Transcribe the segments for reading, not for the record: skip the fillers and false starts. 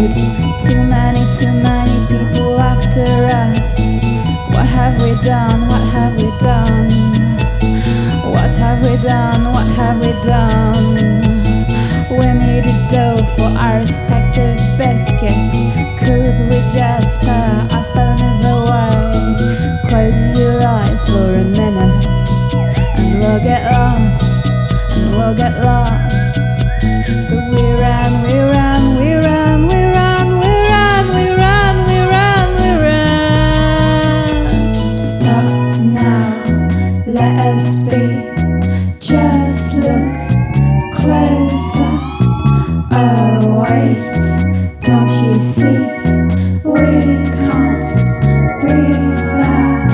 road. Too many people after us. What have we done? What have we done? What have we done? What have we done? We needed dough for our respective biscuits. Could we just pair our phones away? Close your eyes for a minute, and we'll get lost, and we'll get lost. So we ran, we ran, we ran, we ran, we ran, we ran, we ran, we ran. Stop now, let us be. Just look closer. Oh wait, don't you see? We can't breathe loud.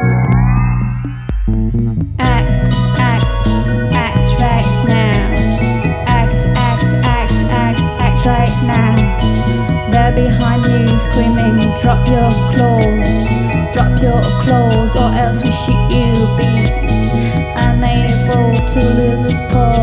Act right now. Act right now. They're behind you screaming, drop your claws, or else we shoot you bees. Unable to lose us, Paul.